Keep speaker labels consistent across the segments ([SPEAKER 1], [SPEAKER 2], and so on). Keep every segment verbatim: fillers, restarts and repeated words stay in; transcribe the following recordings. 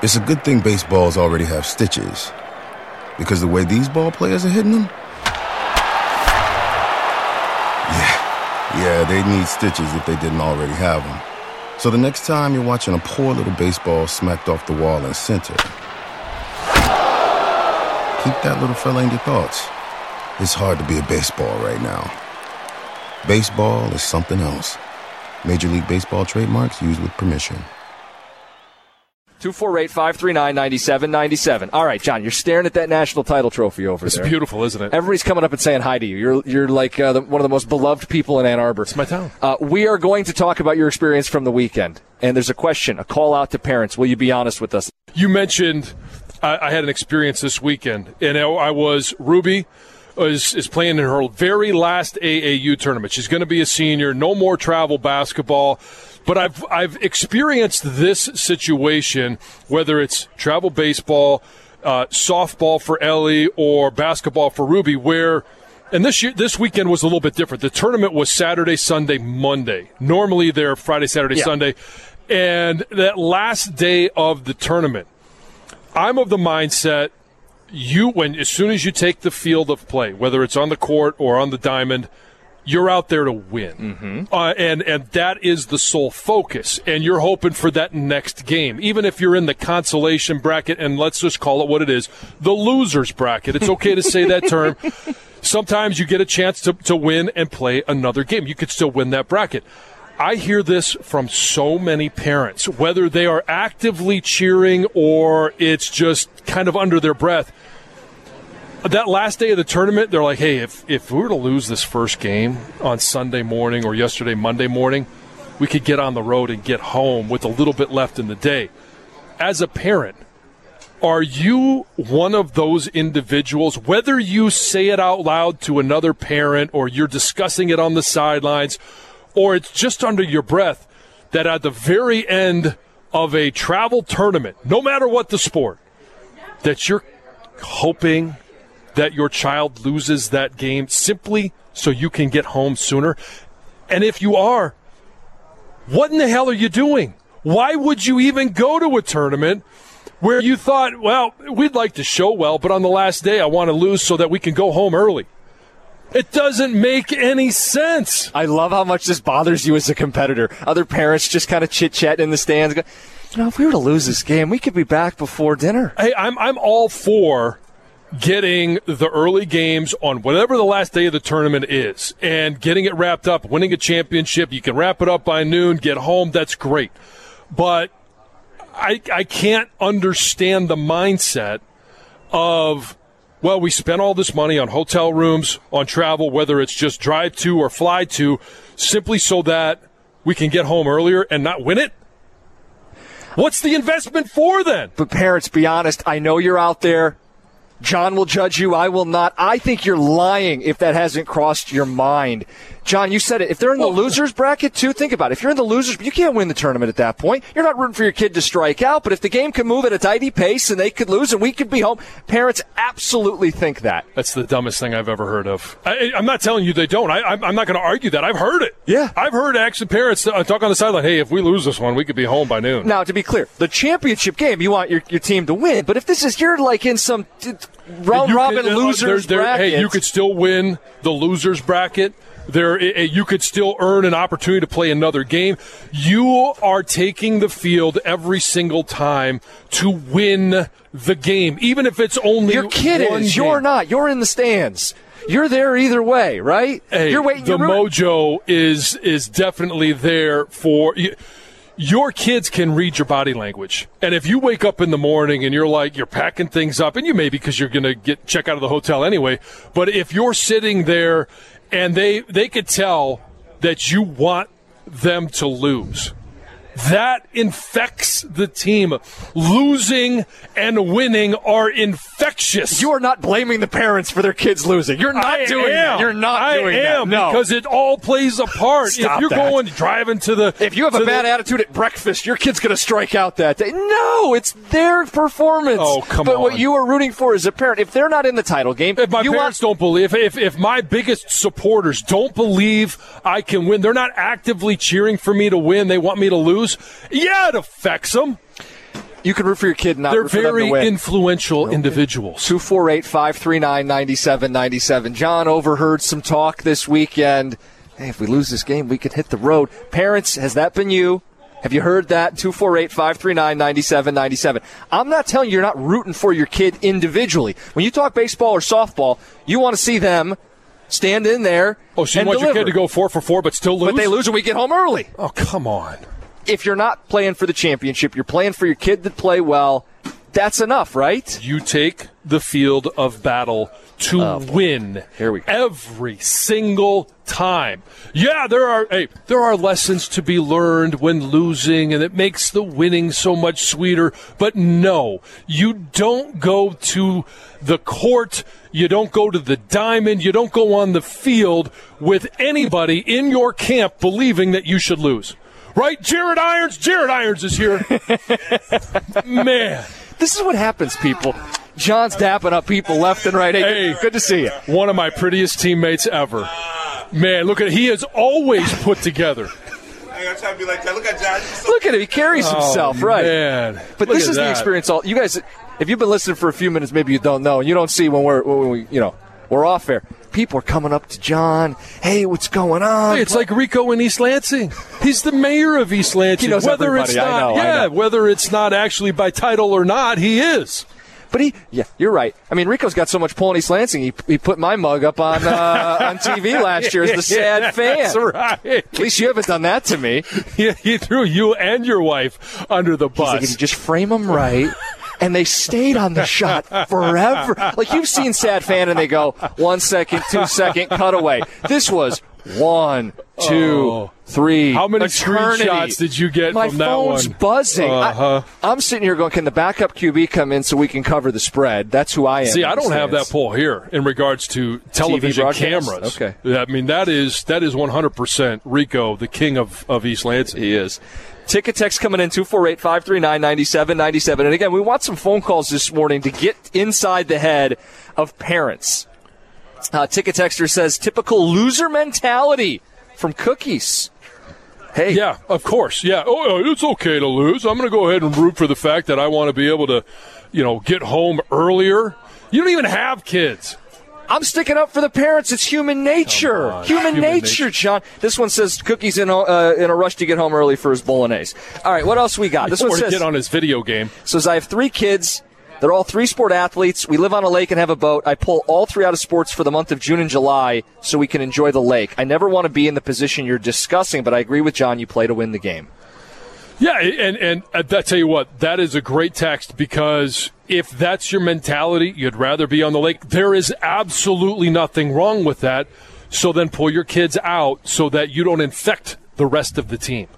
[SPEAKER 1] It's a good thing baseballs already have stitches, because the way these ball players are hitting them, yeah, yeah, they need stitches if they didn't already have them. So the next time you're watching a poor little baseball smacked off the wall in center, keep that little fella in your thoughts. It's hard to be a baseball right now. Baseball is something else. Major League Baseball trademarks used with permission.
[SPEAKER 2] two four eight, five three nine, nine seven nine seven. All right, John, you're staring at that national title trophy over
[SPEAKER 3] it's
[SPEAKER 2] there.
[SPEAKER 3] It's beautiful, isn't it?
[SPEAKER 2] Everybody's coming up and saying hi to you. You're you're like uh, the, one of the most beloved people in Ann Arbor.
[SPEAKER 3] It's my town.
[SPEAKER 2] Uh, we are going to talk about your experience from the weekend. And there's a question, a call out to parents. Will you be honest with us?
[SPEAKER 3] You mentioned I, I had an experience this weekend, and I was Ruby is, is playing in her very last A A U tournament. She's going to be a senior. No more travel basketball. But I've I've experienced this situation, whether it's travel baseball, uh, softball for Ellie, or basketball for Ruby, where and this year this weekend was a little bit different. The tournament was Saturday, Sunday, Monday. Normally they're Friday, Saturday, yeah. Sunday. And that last day of the tournament, I'm of the mindset you when as soon as you take the field of play, whether it's on the court or on the diamond, you're out there to win. Mm-hmm. Uh, and, and that is the sole focus. And you're hoping for that next game. Even if you're in the consolation bracket, and let's just call it what it is, the loser's bracket. It's okay to say that term. Sometimes you get a chance to, to win and play another game. You could still win that bracket. I hear this from so many parents, whether they are actively cheering or it's just kind of under their breath. That last day of the tournament, they're like, hey, if, if we were to lose this first game on Sunday morning or yesterday, Monday morning, we could get on the road and get home with a little bit left in the day. As a parent, are you one of those individuals, whether you say it out loud to another parent or you're discussing it on the sidelines, or it's just under your breath, that at the very end of a travel tournament, no matter what the sport, that you're hoping that your child loses that game simply so you can get home sooner? And if you are, what in the hell are you doing? Why would you even go to a tournament where you thought, well, we'd like to show well, but on the last day I want to lose so that we can go home early? It doesn't make any sense.
[SPEAKER 2] I love how much this bothers you as a competitor. Other parents just kind of chit-chat in the stands. Go, you know, if we were to lose this game, we could be back before dinner.
[SPEAKER 3] Hey, I'm I'm all for getting the early games on whatever the last day of the tournament is and getting it wrapped up, winning a championship. You can wrap it up by noon, get home. That's great. But I I can't understand the mindset of, well, we spent all this money on hotel rooms, on travel, whether it's just drive to or fly to, simply so that we can get home earlier and not win it? What's the investment for then?
[SPEAKER 2] But parents, be honest. I know you're out there. John will judge you. I will not. I think you're lying if that hasn't crossed your mind. John, you said it. If they're in the losers bracket, too, think about it. If you're in the losers, you can't win the tournament at that point. You're not rooting for your kid to strike out, but if the game can move at a tidy pace and they could lose and we could be home, parents absolutely think that.
[SPEAKER 3] That's the dumbest thing I've ever heard of. I, I'm not telling you they don't. I, I'm not going to argue that. I've heard it.
[SPEAKER 2] Yeah.
[SPEAKER 3] I've heard actually parents talk on the sideline, hey, if we lose this one, we could be home by noon.
[SPEAKER 2] Now, to be clear, the championship game, you want your, your team to win, but if this is, you're like in some round-robin losers
[SPEAKER 3] there, there,
[SPEAKER 2] bracket.
[SPEAKER 3] Hey, you could still win the losers bracket. There, you could still earn an opportunity to play another game. You are taking the field every single time to win the game, even if it's only
[SPEAKER 2] your kid
[SPEAKER 3] one
[SPEAKER 2] is.
[SPEAKER 3] game.
[SPEAKER 2] You're not. You're in the stands. You're there either way, right?
[SPEAKER 3] Hey,
[SPEAKER 2] you're waiting.
[SPEAKER 3] The
[SPEAKER 2] you're
[SPEAKER 3] mojo is is definitely there for you. Your kids can read your body language. And if you wake up in the morning and you're like, you're packing things up, and you may because you're going to get check out of the hotel anyway, but if you're sitting there and they they could tell that you want them to lose, that infects the team. Losing and winning are infectious.
[SPEAKER 2] You are not blaming the parents for their kids losing. You're not
[SPEAKER 3] I
[SPEAKER 2] doing
[SPEAKER 3] am.
[SPEAKER 2] that. You're not
[SPEAKER 3] I
[SPEAKER 2] doing
[SPEAKER 3] am,
[SPEAKER 2] that. No.
[SPEAKER 3] because it all plays a part.
[SPEAKER 2] Stop
[SPEAKER 3] if you're
[SPEAKER 2] that.
[SPEAKER 3] going driving to the
[SPEAKER 2] If you have a bad
[SPEAKER 3] the,
[SPEAKER 2] attitude at breakfast, your kid's going to strike out that day. No, it's their performance.
[SPEAKER 3] Oh, come
[SPEAKER 2] but
[SPEAKER 3] on.
[SPEAKER 2] what you are rooting for as a parent, if they're not in the title game,
[SPEAKER 3] if my
[SPEAKER 2] you
[SPEAKER 3] parents
[SPEAKER 2] want-
[SPEAKER 3] don't believe, if, if my biggest supporters don't believe I can win, they're not actively cheering for me to win, they want me to lose, yeah, it affects them.
[SPEAKER 2] You can root for your kid and not
[SPEAKER 3] They're
[SPEAKER 2] root for them to
[SPEAKER 3] very
[SPEAKER 2] win.
[SPEAKER 3] influential okay. individuals.
[SPEAKER 2] two four eight, five three nine, nine seven nine seven. John overheard some talk this weekend. Hey, if we lose this game, we could hit the road. Parents, has that been you? Have you heard that? two four eight, five three nine, nine seven nine seven. I'm not telling you you're not rooting for your kid individually. When you talk baseball or softball, you want to see them stand in there
[SPEAKER 3] Oh, so you
[SPEAKER 2] and
[SPEAKER 3] want
[SPEAKER 2] deliver.
[SPEAKER 3] your kid to go four for four but still lose?
[SPEAKER 2] But they lose and we get home early.
[SPEAKER 3] Oh, come on.
[SPEAKER 2] If you're not playing for the championship, you're playing for your kid to play well, that's enough, right?
[SPEAKER 3] You take the field of battle to
[SPEAKER 2] oh,
[SPEAKER 3] win
[SPEAKER 2] Here we go.
[SPEAKER 3] every single time. Yeah, there are hey, there are lessons to be learned when losing, and it makes the winning so much sweeter. But no, you don't go to the court, you don't go to the diamond, you don't go on the field with anybody in your camp believing that you should lose. Right, Jared Irons? Jared Irons is here. Man.
[SPEAKER 2] This is what happens, people. John's dapping up people left and right. Hey,
[SPEAKER 3] hey,
[SPEAKER 2] good to see you.
[SPEAKER 3] One of my prettiest teammates ever. Man, look at he is always put together.
[SPEAKER 4] I gotta try to be like that. Look at John.
[SPEAKER 2] Look at him. He carries himself,
[SPEAKER 3] oh,
[SPEAKER 2] right?
[SPEAKER 3] Man.
[SPEAKER 2] But
[SPEAKER 3] Look
[SPEAKER 2] this
[SPEAKER 3] at
[SPEAKER 2] is
[SPEAKER 3] that.
[SPEAKER 2] the experience. All you guys, if you've been listening for a few minutes, maybe you don't know, and you don't see when we're, when we, you know, we're off air. People are coming up to John. Hey, what's going on?
[SPEAKER 3] Hey, it's like Rico in East Lansing. He's the mayor of East Lansing.
[SPEAKER 2] He knows
[SPEAKER 3] whether
[SPEAKER 2] everybody.
[SPEAKER 3] it's not,
[SPEAKER 2] I know,
[SPEAKER 3] yeah,
[SPEAKER 2] I know.
[SPEAKER 3] whether it's not actually by title or not, he is.
[SPEAKER 2] But he, yeah, you're right. I mean, Rico's got so much pull in East Lansing. He he put my mug up on uh, on T V last year as the sad fan.
[SPEAKER 3] That's right.
[SPEAKER 2] At least you haven't done that to me.
[SPEAKER 3] He, he threw you and your wife under the bus.
[SPEAKER 2] He's like, if you just frame them right. And they stayed on the shot forever. Like, you've seen sad fan, and they go, one second, two second, cutaway. This was one, two,
[SPEAKER 3] oh.
[SPEAKER 2] three.
[SPEAKER 3] How many
[SPEAKER 2] eternity.
[SPEAKER 3] screenshots did you get
[SPEAKER 2] My
[SPEAKER 3] from that one?
[SPEAKER 2] My phone's buzzing.
[SPEAKER 3] Uh-huh.
[SPEAKER 2] I, I'm sitting here going, can the backup Q B come in so we can cover the spread? That's who I am.
[SPEAKER 3] See, I don't have that poll here in regards to television cameras.
[SPEAKER 2] Okay.
[SPEAKER 3] I mean, that is that is one hundred percent Rico, the king of, of East Lansing.
[SPEAKER 2] He is. Ticket text coming in, two four eight, five three nine, nine seven nine seven. And again, we want some phone calls this morning to get inside the head of parents. Uh, Ticket texter says, typical loser mentality from Cookies. Hey.
[SPEAKER 3] Yeah, of course. Yeah. Oh, it's okay to lose. I'm going to go ahead and root for the fact that I want to be able to, you know, get home earlier. You don't even have kids.
[SPEAKER 2] I'm sticking up for the parents. It's human nature. Human, human nature, nature, John. This one says Cookie's in a, uh, in a rush to get home early for his bolognese. All right, what else we got? This
[SPEAKER 3] or
[SPEAKER 2] one
[SPEAKER 3] to
[SPEAKER 2] says,
[SPEAKER 3] get on his video game.
[SPEAKER 2] Says, I have three kids. They're all three-sport athletes. We live on a lake and have a boat. I pull all three out of sports for the month of June and July so we can enjoy the lake. I never want to be in the position you're discussing, but I agree with John. You play to win the game.
[SPEAKER 3] Yeah, and, and I tell you what, that is a great text because if that's your mentality, you'd rather be on the lake. There is absolutely nothing wrong with that. So then pull your kids out so that you don't infect the rest of the team.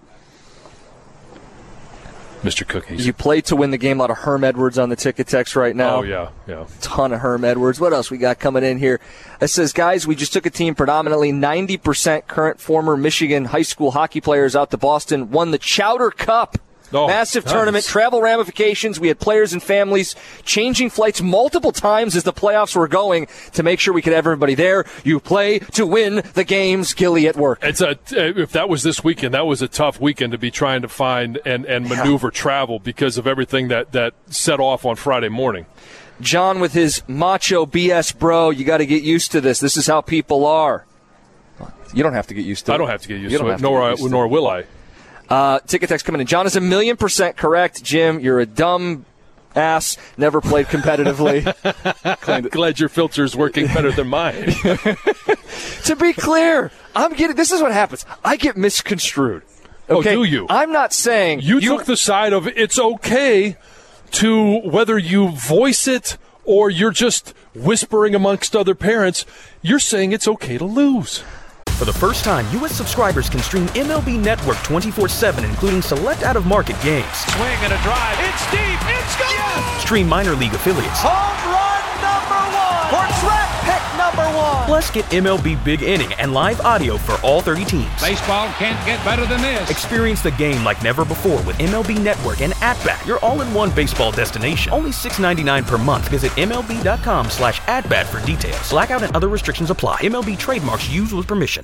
[SPEAKER 3] Mister Cookies.
[SPEAKER 2] You play to win the game. A lot of Herm Edwards on the ticket text right now.
[SPEAKER 3] Oh, yeah, yeah.
[SPEAKER 2] Ton of Herm Edwards. What else we got coming in here? It says, guys, we just took a team predominantly ninety percent current former Michigan high school hockey players out to Boston, won the Chowder Cup.
[SPEAKER 3] Oh,
[SPEAKER 2] Massive
[SPEAKER 3] nice.
[SPEAKER 2] tournament, travel ramifications. We had players and families changing flights multiple times as the playoffs were going to make sure we could have everybody there. You play to win the games. Gilly at work.
[SPEAKER 3] It's a if that was this weekend, that was a tough weekend to be trying to find and, and maneuver yeah. travel because of everything that, that set off on Friday morning.
[SPEAKER 2] John with his macho B S bro, you got to get used to this. This is how people are. You don't have to get used to it.
[SPEAKER 3] I don't have to get used
[SPEAKER 2] you
[SPEAKER 3] to it, nor, I, nor will I.
[SPEAKER 2] Uh, ticket text coming in. John is a million percent correct. Jim, you're a dumb ass. Never played competitively.
[SPEAKER 3] I'm glad your filter is working better than mine.
[SPEAKER 2] To be clear, I'm getting. This is what happens. I get misconstrued. Okay?
[SPEAKER 3] Oh, do you?
[SPEAKER 2] I'm not saying
[SPEAKER 3] you,
[SPEAKER 2] you
[SPEAKER 3] took the side of it's okay to whether you voice it or you're just whispering amongst other parents. You're saying it's okay to lose.
[SPEAKER 5] For the first time, U S subscribers can stream M L B Network twenty-four seven, including select out-of-market games.
[SPEAKER 6] Swing and a drive. It's deep. It's gone. Yes.
[SPEAKER 5] Stream minor league affiliates.
[SPEAKER 6] Home run number one. Or draft pick number one.
[SPEAKER 5] Plus, get M L B Big Inning and live audio for all thirty teams.
[SPEAKER 6] Baseball can't get better than this.
[SPEAKER 5] Experience the game like never before with M L B Network and At-Bat, your all-in-one baseball destination. Only six dollars and ninety-nine cents per month. Visit MLB.com slash at-bat for details. Blackout and other restrictions apply. M L B trademarks used with permission.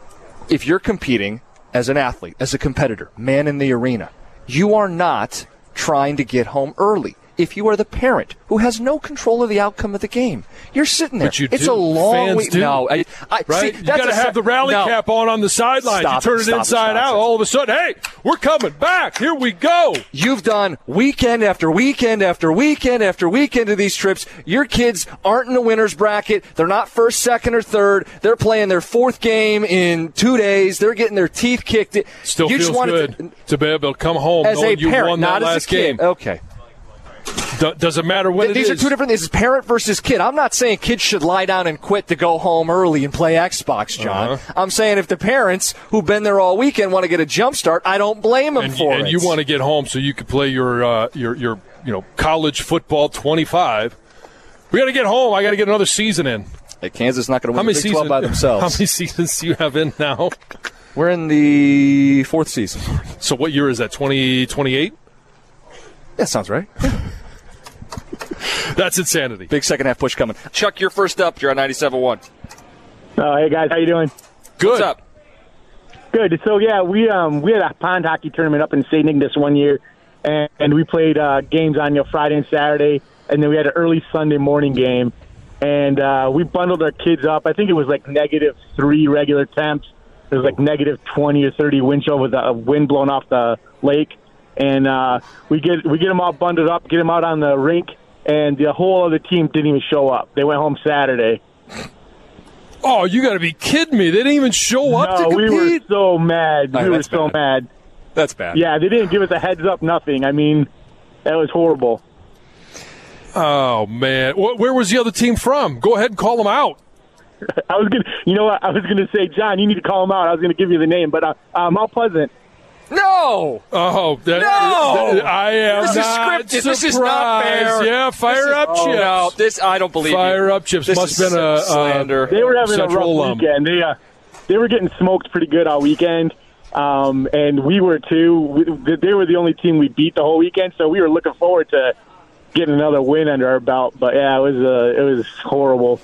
[SPEAKER 2] If you're competing as an athlete, as a competitor, man in the arena, you are not trying to get home early. If you are the parent who has no control of the outcome of the game, you're sitting there.
[SPEAKER 3] But you
[SPEAKER 2] it's
[SPEAKER 3] do.
[SPEAKER 2] a long
[SPEAKER 3] Fans
[SPEAKER 2] week.
[SPEAKER 3] do.
[SPEAKER 2] No, I, I,
[SPEAKER 3] right?
[SPEAKER 2] See,
[SPEAKER 3] You got to have the rally
[SPEAKER 2] no.
[SPEAKER 3] cap on on the sidelines.
[SPEAKER 2] Stop
[SPEAKER 3] you turn
[SPEAKER 2] it,
[SPEAKER 3] it,
[SPEAKER 2] stop
[SPEAKER 3] inside
[SPEAKER 2] it, stop
[SPEAKER 3] out.
[SPEAKER 2] it.
[SPEAKER 3] All of a sudden, hey, we're coming back. Here we go.
[SPEAKER 2] You've done weekend after weekend after weekend after weekend of these trips. Your kids aren't in the winner's bracket. They're not first, second, or third. They're playing their fourth game in two days. They're getting their teeth kicked.
[SPEAKER 3] Still
[SPEAKER 2] you
[SPEAKER 3] feels
[SPEAKER 2] just
[SPEAKER 3] good
[SPEAKER 2] to,
[SPEAKER 3] to be able to come home
[SPEAKER 2] as
[SPEAKER 3] knowing
[SPEAKER 2] a
[SPEAKER 3] you
[SPEAKER 2] parent,
[SPEAKER 3] won that
[SPEAKER 2] not
[SPEAKER 3] last
[SPEAKER 2] as a kid.
[SPEAKER 3] game.
[SPEAKER 2] Okay.
[SPEAKER 3] Do- doesn't matter what
[SPEAKER 2] Th-
[SPEAKER 3] it
[SPEAKER 2] These
[SPEAKER 3] is.
[SPEAKER 2] are two different things. This is parent versus kid. I'm not saying kids should lie down and quit to go home early and play Xbox, John.
[SPEAKER 3] Uh-huh.
[SPEAKER 2] I'm saying if the parents who've been there all weekend want to get a jump start, I don't blame them
[SPEAKER 3] and,
[SPEAKER 2] for
[SPEAKER 3] and
[SPEAKER 2] it.
[SPEAKER 3] you want to get home so you can play your uh, your your you know college football twenty-five. We got to get home. I got to get another season in.
[SPEAKER 2] Hey, Kansas not going to
[SPEAKER 3] How
[SPEAKER 2] win
[SPEAKER 3] many
[SPEAKER 2] the Big
[SPEAKER 3] seasons
[SPEAKER 2] twelve by themselves.
[SPEAKER 3] How many seasons do you have in now?
[SPEAKER 2] We're in the fourth season.
[SPEAKER 3] So what year is that? twenty twenty-eight?
[SPEAKER 2] That sounds right.
[SPEAKER 3] That's insanity.
[SPEAKER 2] Big second half push coming. Chuck, you're first up. You're on ninety-seven point one.
[SPEAKER 7] Uh, hey guys, how you doing?
[SPEAKER 3] Good.
[SPEAKER 2] What's up?
[SPEAKER 7] Good. So yeah, we um we had a pond hockey tournament up in Saint Ignace one year, and, and we played uh, games on you know Friday and Saturday, and then we had an early Sunday morning game, and uh, we bundled our kids up. I think it was like negative three regular temps. It was like negative twenty or thirty wind chill with a wind blowing off the lake, and uh, we get we get them all bundled up, get them out on the rink, and the whole other team didn't even show up. They went home Saturday.
[SPEAKER 3] Oh, you got to be kidding me! They didn't even show up
[SPEAKER 7] No,
[SPEAKER 3] to
[SPEAKER 7] we
[SPEAKER 3] compete.
[SPEAKER 7] were so mad.
[SPEAKER 2] All right,
[SPEAKER 7] we were
[SPEAKER 2] that's
[SPEAKER 7] so
[SPEAKER 2] bad.
[SPEAKER 7] mad.
[SPEAKER 2] That's bad.
[SPEAKER 7] Yeah, they didn't give us a heads up, nothing. I mean, that was horrible.
[SPEAKER 3] Oh man, Wh- where was the other team from? Go ahead and call them out.
[SPEAKER 7] I was gonna, you know what? I was gonna say, John, you need to call him out. I was gonna give you the name, but uh, uh, Mount Pleasant.
[SPEAKER 2] No!
[SPEAKER 3] Oh, that,
[SPEAKER 2] No!
[SPEAKER 3] that- I am
[SPEAKER 2] This is
[SPEAKER 3] not
[SPEAKER 2] scripted.
[SPEAKER 3] surprised.
[SPEAKER 2] This is not fair.
[SPEAKER 3] Yeah, fire
[SPEAKER 2] This is-
[SPEAKER 3] up,
[SPEAKER 2] oh,
[SPEAKER 3] Chips.
[SPEAKER 2] No, this I don't believe
[SPEAKER 3] Fire
[SPEAKER 2] you.
[SPEAKER 3] up, Chips.
[SPEAKER 2] This
[SPEAKER 3] Must
[SPEAKER 2] is
[SPEAKER 3] have been a
[SPEAKER 2] slander.
[SPEAKER 3] Uh,
[SPEAKER 7] They were having
[SPEAKER 3] Central
[SPEAKER 7] a rough
[SPEAKER 3] alum.
[SPEAKER 7] weekend. They uh, they were getting smoked pretty good all weekend, um, and we were too. We, they were the only team we beat the whole weekend, so we were looking forward to getting another win under our belt. But yeah, it was uh, it was horrible.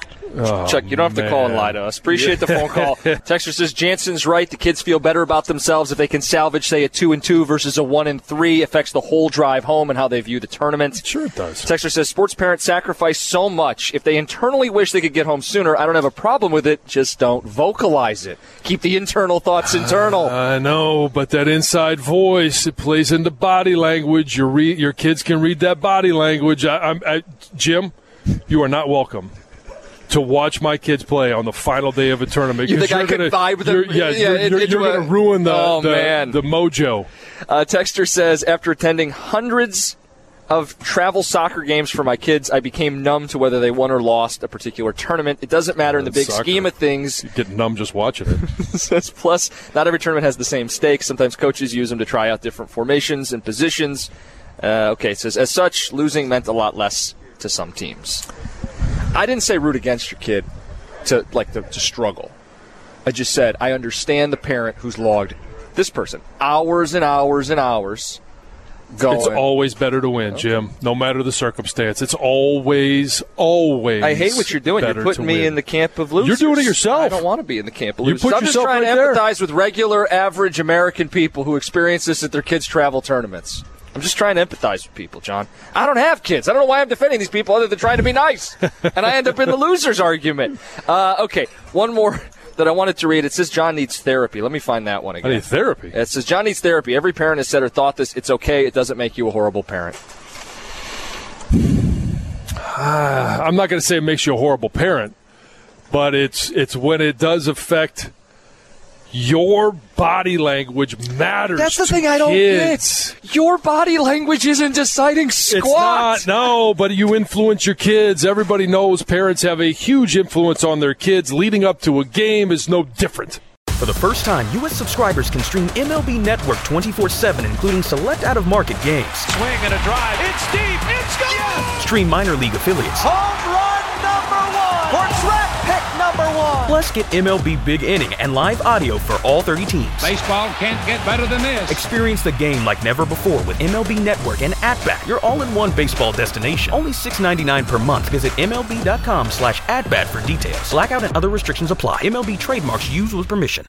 [SPEAKER 3] Oh,
[SPEAKER 2] Chuck, you don't have to call and
[SPEAKER 3] man.
[SPEAKER 2] lie to us. Appreciate the phone call. Texter says Jansen's right. The kids feel better about themselves if they can salvage, say, a two and two versus a one and three. Affects the whole drive home and how they view the tournament.
[SPEAKER 3] Sure it does.
[SPEAKER 2] Texter says sports parents sacrifice so much. If they internally wish they could get home sooner, I don't have a problem with it. Just don't vocalize it. Keep the internal thoughts internal.
[SPEAKER 3] I know, but that inside voice, it plays into body language. Your re- your kids can read that body language. I, I'm, I, Jim, you are not welcome to watch my kids play on the final day of a tournament.
[SPEAKER 2] You
[SPEAKER 3] 'cause
[SPEAKER 2] think I
[SPEAKER 3] you're
[SPEAKER 2] could
[SPEAKER 3] gonna-
[SPEAKER 2] vibe with them?
[SPEAKER 3] you're- Yeah,
[SPEAKER 2] Yeah,
[SPEAKER 3] you're,
[SPEAKER 2] it-
[SPEAKER 3] you're,
[SPEAKER 2] it's
[SPEAKER 3] you're
[SPEAKER 2] a-
[SPEAKER 3] going to ruin the,
[SPEAKER 2] Oh,
[SPEAKER 3] the,
[SPEAKER 2] man.
[SPEAKER 3] the mojo.
[SPEAKER 2] Uh, Texter says, after attending hundreds of travel soccer games for my kids, I became numb to whether they won or lost a particular tournament. It doesn't matter in the big
[SPEAKER 3] Soccer.
[SPEAKER 2] scheme of things.
[SPEAKER 3] You get numb just watching it.
[SPEAKER 2] Says, plus, not every tournament has the same stakes. Sometimes coaches use them to try out different formations and positions. Uh, okay, it says, as such, losing meant a lot less to some teams. I didn't say root against your kid to like to, to struggle. I just said I understand the parent who's logged this person hours and hours and hours going.
[SPEAKER 3] It's always better to win, Jim, no matter the circumstance. It's always, always
[SPEAKER 2] I hate what you're doing. You're
[SPEAKER 3] better
[SPEAKER 2] putting
[SPEAKER 3] to
[SPEAKER 2] me
[SPEAKER 3] win.
[SPEAKER 2] in the camp of losers.
[SPEAKER 3] You're doing it yourself.
[SPEAKER 2] I don't want to be in the camp of
[SPEAKER 3] You
[SPEAKER 2] losers.
[SPEAKER 3] put
[SPEAKER 2] I'm just
[SPEAKER 3] yourself
[SPEAKER 2] trying
[SPEAKER 3] right
[SPEAKER 2] to
[SPEAKER 3] there.
[SPEAKER 2] empathize with regular, average American people who experience this at their kids' travel tournaments. I'm just trying to empathize with people, John. I don't have kids. I don't know why I'm defending these people other than trying to be nice. And I end up in the losers argument. Uh, okay, one more that I wanted to read. It says John needs therapy. Let me find that one
[SPEAKER 3] I
[SPEAKER 2] again.
[SPEAKER 3] need therapy.
[SPEAKER 2] It says John needs therapy. Every parent has said or thought this. It's okay. It doesn't make you a horrible parent.
[SPEAKER 3] I'm not going to say it makes you a horrible parent, but it's it's when it does affect your body language matters.
[SPEAKER 2] That's the
[SPEAKER 3] to
[SPEAKER 2] thing I don't
[SPEAKER 3] kids.
[SPEAKER 2] get. Your body language isn't deciding squat.
[SPEAKER 3] It's not, no, but you influence your kids. Everybody knows parents have a huge influence on their kids. Leading up to a game is no different.
[SPEAKER 5] For the first time, U S subscribers can stream M L B Network twenty-four seven, including select out-of-market games.
[SPEAKER 6] Swing and a drive. It's deep. It's gone. Yes!
[SPEAKER 5] Stream minor league affiliates.
[SPEAKER 6] Home run number one. For draft pick number one.
[SPEAKER 5] Plus, get M L B Big Inning and live audio for all thirty teams.
[SPEAKER 8] Baseball can't get better than this.
[SPEAKER 5] Experience the game like never before with M L B Network and At-Bat, your all-in-one baseball destination. Only six dollars and ninety-nine cents per month. Visit MLB.com slash at-bat for details. Blackout and other restrictions apply. M L B trademarks used with permission.